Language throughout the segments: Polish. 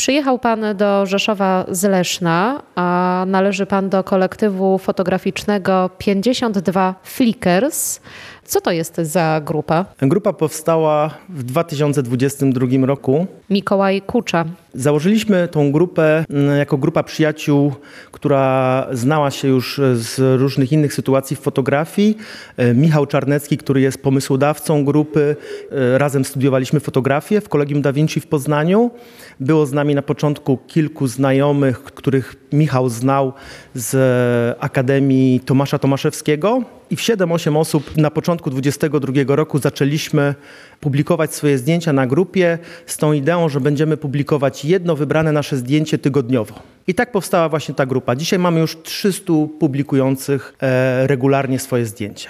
Przyjechał pan do Rzeszowa z Leszna, a należy pan do kolektywu fotograficznego 52 Flickers. Co to jest za grupa? Grupa powstała w 2022 roku. Mikołaj Kucza. Założyliśmy tą grupę jako grupa przyjaciół, która znała się już z różnych innych sytuacji w fotografii. Michał Czarnecki, który jest pomysłodawcą grupy. Razem studiowaliśmy fotografię w Collegium Da Vinci w Poznaniu. Było z nami na początku kilku znajomych, których Michał znał z Akademii Tomasza Tomaszewskiego. I w 7-8 osób na początku 2022 roku zaczęliśmy publikować swoje zdjęcia na grupie z tą ideą, że będziemy publikować jedno wybrane nasze zdjęcie tygodniowo. I tak powstała właśnie ta grupa. Dzisiaj mamy już 300 publikujących regularnie swoje zdjęcia.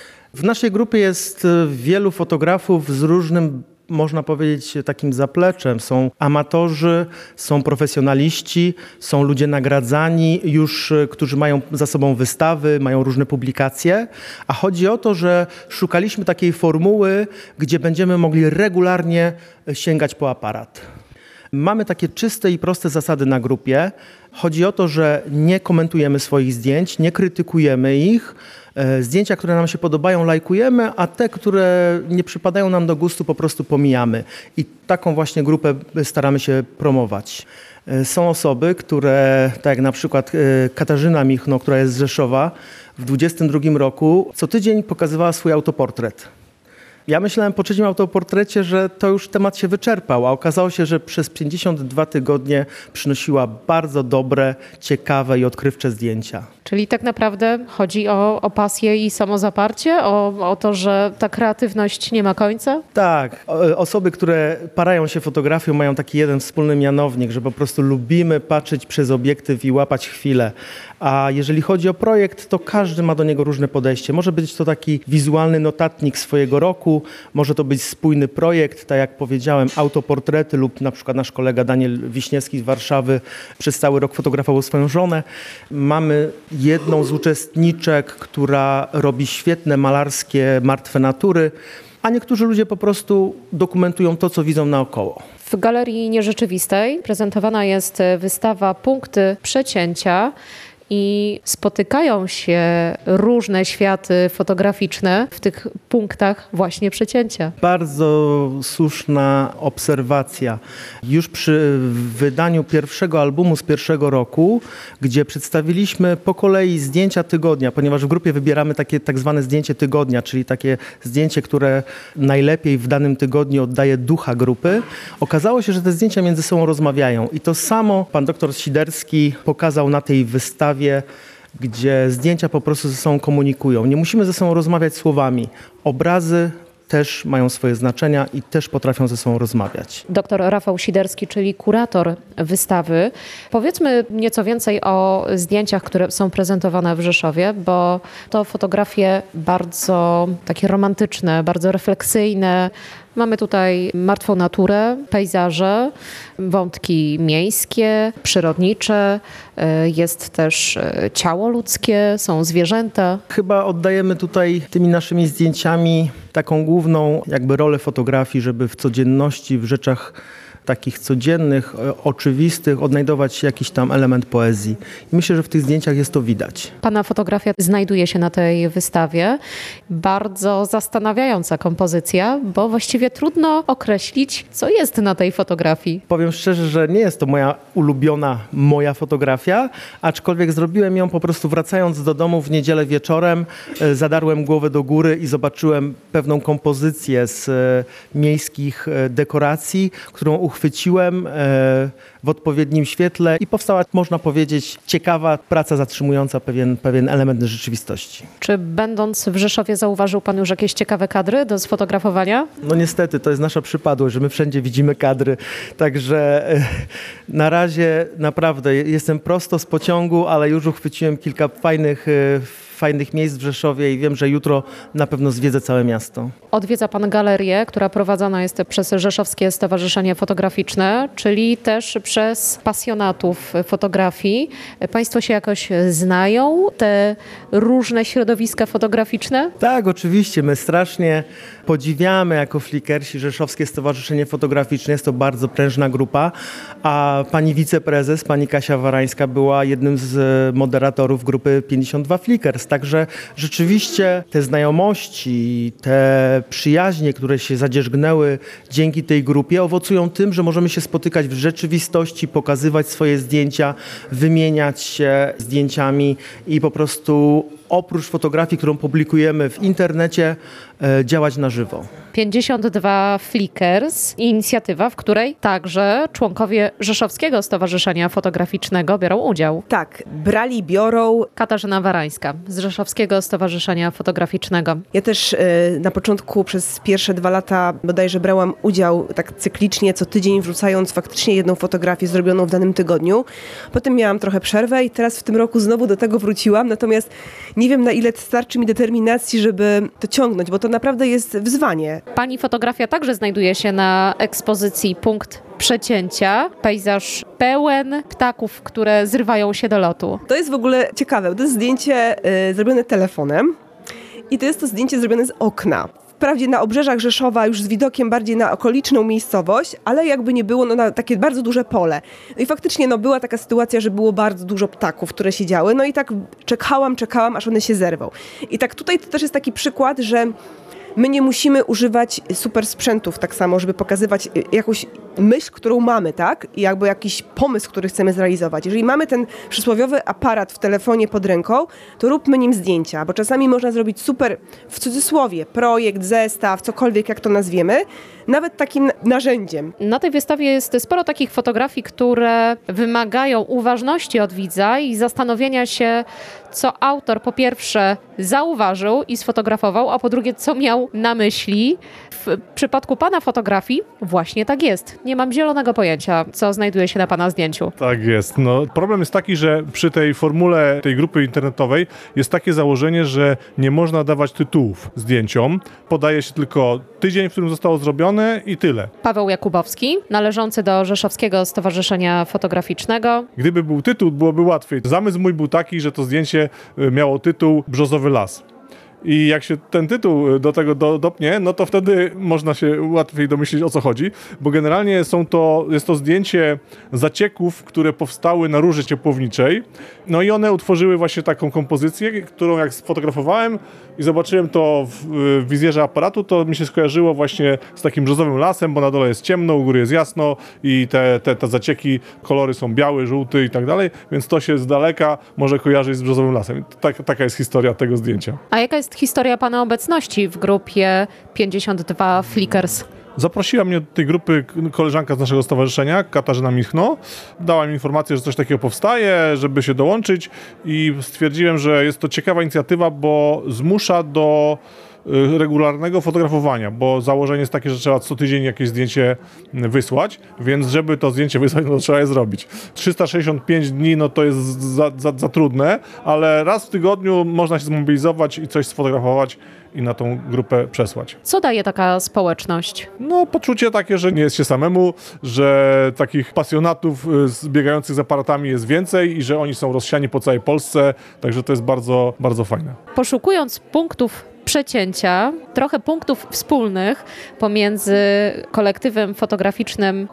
W naszej grupie jest wielu fotografów z różnym, można powiedzieć, takim zapleczem. Są amatorzy, są profesjonaliści, są ludzie nagradzani już, którzy mają za sobą wystawy, mają różne publikacje. A chodzi o to, że szukaliśmy takiej formuły, gdzie będziemy mogli regularnie sięgać po aparat. Mamy takie czyste i proste zasady na grupie. Chodzi o to, że nie komentujemy swoich zdjęć, nie krytykujemy ich. Zdjęcia, które nam się podobają, lajkujemy, a te, które nie przypadają nam do gustu, po prostu pomijamy. I taką właśnie grupę staramy się promować. Są osoby, które, tak jak na przykład Katarzyna Michno, która jest z Rzeszowa, w 2022 roku co tydzień pokazywała swój autoportret. Ja myślałem po trzecim autoportrecie, że to już temat się wyczerpał, a okazało się, że przez 52 tygodnie przynosiła bardzo dobre, ciekawe i odkrywcze zdjęcia. Czyli tak naprawdę chodzi o pasję i samozaparcie, o to, że ta kreatywność nie ma końca? Tak. Osoby, które parają się fotografią, mają taki jeden wspólny mianownik, że po prostu lubimy patrzeć przez obiektyw i łapać chwilę. A jeżeli chodzi o projekt, to każdy ma do niego różne podejście. Może być to taki wizualny notatnik swojego roku, może to być spójny projekt, tak jak powiedziałem, autoportrety lub na przykład nasz kolega Daniel Wiśniewski z Warszawy przez cały rok fotografował swoją żonę. Mamy jedną z uczestniczek, która robi świetne malarskie martwe natury, a niektórzy ludzie po prostu dokumentują to, co widzą naokoło. W Galerii Nierzeczywistej prezentowana jest wystawa Punkty Przecięcia i spotykają się różne światy fotograficzne w tych punktach właśnie przecięcia. Bardzo słuszna obserwacja. Już przy wydaniu pierwszego albumu z pierwszego roku, gdzie przedstawiliśmy po kolei zdjęcia tygodnia, ponieważ w grupie wybieramy takie tak zwane zdjęcie tygodnia, czyli takie zdjęcie, które najlepiej w danym tygodniu oddaje ducha grupy. Okazało się, że te zdjęcia między sobą rozmawiają i to samo pan doktor Siderski pokazał na tej wystawie, gdzie zdjęcia po prostu ze sobą komunikują. Nie musimy ze sobą rozmawiać słowami. Obrazy też mają swoje znaczenia i też potrafią ze sobą rozmawiać. Doktor Rafał Siderski, czyli kurator wystawy. Powiedzmy nieco więcej o zdjęciach, które są prezentowane w Rzeszowie, bo to fotografie bardzo takie romantyczne, bardzo refleksyjne. Mamy tutaj martwą naturę, pejzaże, wątki miejskie, przyrodnicze, jest też ciało ludzkie, są zwierzęta. Chyba oddajemy tutaj tymi naszymi zdjęciami taką główną jakby rolę fotografii, żeby w codzienności, w rzeczach takich codziennych, oczywistych, odnajdować jakiś tam element poezji. I myślę, że w tych zdjęciach jest to widać. Pana fotografia znajduje się na tej wystawie. Bardzo zastanawiająca kompozycja, bo właściwie trudno określić, co jest na tej fotografii. Powiem szczerze, że nie jest to moja ulubiona fotografia, aczkolwiek zrobiłem ją po prostu wracając do domu w niedzielę wieczorem, zadarłem głowę do góry i zobaczyłem pewną kompozycję z miejskich dekoracji, którą uchwyciłem w odpowiednim świetle i powstała, można powiedzieć, ciekawa praca zatrzymująca pewien element rzeczywistości. Czy będąc w Rzeszowie zauważył pan już jakieś ciekawe kadry do sfotografowania? No niestety, to jest nasza przypadłość, że my wszędzie widzimy kadry, także na razie naprawdę jestem prosto z pociągu, ale już uchwyciłem kilka fajnych fajnych miejsc w Rzeszowie i wiem, że jutro na pewno zwiedzę całe miasto. Odwiedza pan galerię, która prowadzona jest przez Rzeszowskie Stowarzyszenie Fotograficzne, czyli też przez pasjonatów fotografii. Państwo się jakoś znają, te różne środowiska fotograficzne? Tak, oczywiście. My strasznie podziwiamy jako flikersi Rzeszowskie Stowarzyszenie Fotograficzne. Jest to bardzo prężna grupa, a pani wiceprezes, pani Kasia Warańska była jednym z moderatorów grupy 52 Flickers. Także rzeczywiście te znajomości, te przyjaźnie, które się zadzierzgnęły dzięki tej grupie, owocują tym, że możemy się spotykać w rzeczywistości, pokazywać swoje zdjęcia, wymieniać się zdjęciami i po prostu oprócz fotografii, którą publikujemy w internecie, działać na żywo. 52 Flickers, inicjatywa, w której także członkowie Rzeszowskiego Stowarzyszenia Fotograficznego biorą udział. Tak, biorą. Katarzyna Warańska z Rzeszowskiego Stowarzyszenia Fotograficznego. Ja też na początku przez pierwsze 2 lata bodajże brałam udział tak cyklicznie, co tydzień wrzucając faktycznie jedną fotografię zrobioną w danym tygodniu. Potem miałam trochę przerwę i teraz w tym roku znowu do tego wróciłam, natomiast nie wiem, na ile starczy mi determinacji, żeby to ciągnąć, bo to naprawdę jest wyzwanie. Pani fotografia także znajduje się na ekspozycji Punkt Przecięcia. Pejzaż pełen ptaków, które zrywają się do lotu. To jest w ogóle ciekawe. To jest zdjęcie zrobione telefonem i to jest to zdjęcie zrobione z okna. Wprawdzie na obrzeżach Rzeszowa, już z widokiem bardziej na okoliczną miejscowość, ale jakby nie było, na takie bardzo duże pole. No i faktycznie była taka sytuacja, że było bardzo dużo ptaków, które siedziały, no i tak czekałam, aż one się zerwą. I tak tutaj to też jest taki przykład, że my nie musimy używać super sprzętów tak samo, żeby pokazywać jakąś myśl, którą mamy, tak? I jakby jakiś pomysł, który chcemy zrealizować. Jeżeli mamy ten przysłowiowy aparat w telefonie pod ręką, to róbmy nim zdjęcia, bo czasami można zrobić super, w cudzysłowie, projekt, zestaw, cokolwiek jak to nazwiemy, nawet takim narzędziem. Na tej wystawie jest sporo takich fotografii, które wymagają uważności od widza i zastanowienia się, co autor po pierwsze zauważył i sfotografował, a po drugie, co miał na myśli. W przypadku pana fotografii właśnie tak jest. Nie mam zielonego pojęcia, co znajduje się na pana zdjęciu. Tak jest. No, problem jest taki, że przy tej formule tej grupy internetowej jest takie założenie, że nie można dawać tytułów zdjęciom. Podaje się tylko tydzień, w którym zostało zrobione i tyle. Paweł Jakubowski, należący do Rzeszowskiego Stowarzyszenia Fotograficznego. Gdyby był tytuł, byłoby łatwiej. Zamysł mój był taki, że to zdjęcie miało tytuł Brzozowy las. I jak się ten tytuł do tego dopnie, no to wtedy można się łatwiej domyślić, o co chodzi, bo generalnie jest to zdjęcie zacieków, które powstały na rurze ciepłowniczej, no i one utworzyły właśnie taką kompozycję, którą jak sfotografowałem i zobaczyłem to w wizjerze aparatu, to mi się skojarzyło właśnie z takim brzozowym lasem, bo na dole jest ciemno, u góry jest jasno i te zacieki, kolory są biały, żółty i tak dalej, więc to się z daleka może kojarzyć z brzozowym lasem. Taka jest historia tego zdjęcia. A jaka jest historia pana obecności w grupie 52 Flickers? Zaprosiła mnie do tej grupy koleżanka z naszego stowarzyszenia, Katarzyna Michno. Dała mi informację, że coś takiego powstaje, żeby się dołączyć i stwierdziłem, że jest to ciekawa inicjatywa, bo zmusza do regularnego fotografowania, bo założenie jest takie, że trzeba co tydzień jakieś zdjęcie wysłać, więc żeby to zdjęcie wysłać, no to trzeba je zrobić. 365 dni, no to jest za trudne, ale raz w tygodniu można się zmobilizować i coś sfotografować i na tą grupę przesłać. Co daje taka społeczność? No poczucie takie, że nie jest się samemu, że takich pasjonatów biegających z aparatami jest więcej i że oni są rozsiani po całej Polsce, także to jest bardzo, bardzo fajne. Poszukując punktów przecięcia, trochę punktów wspólnych pomiędzy kolektywem fotograficznym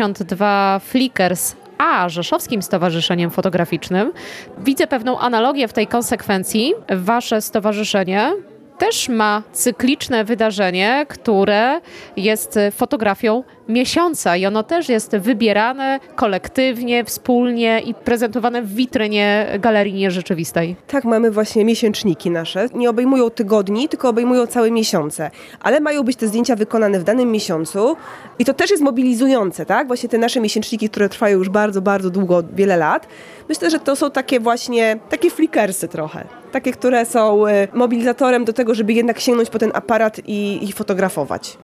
52 Flickers a Rzeszowskim Stowarzyszeniem Fotograficznym, widzę pewną analogię w tej konsekwencji. Wasze stowarzyszenie też ma cykliczne wydarzenie, które jest fotografią miesiąca i ono też jest wybierane kolektywnie, wspólnie i prezentowane w witrynie Galerii Nierzeczywistej. Tak, mamy właśnie miesięczniki nasze. Nie obejmują tygodni, tylko obejmują całe miesiące. Ale mają być te zdjęcia wykonane w danym miesiącu i to też jest mobilizujące, tak? Właśnie te nasze miesięczniki, które trwają już bardzo, bardzo długo, wiele lat. Myślę, że to są takie właśnie, takie flickersy trochę. Takie, które są mobilizatorem do tego, żeby jednak sięgnąć po ten aparat i fotografować.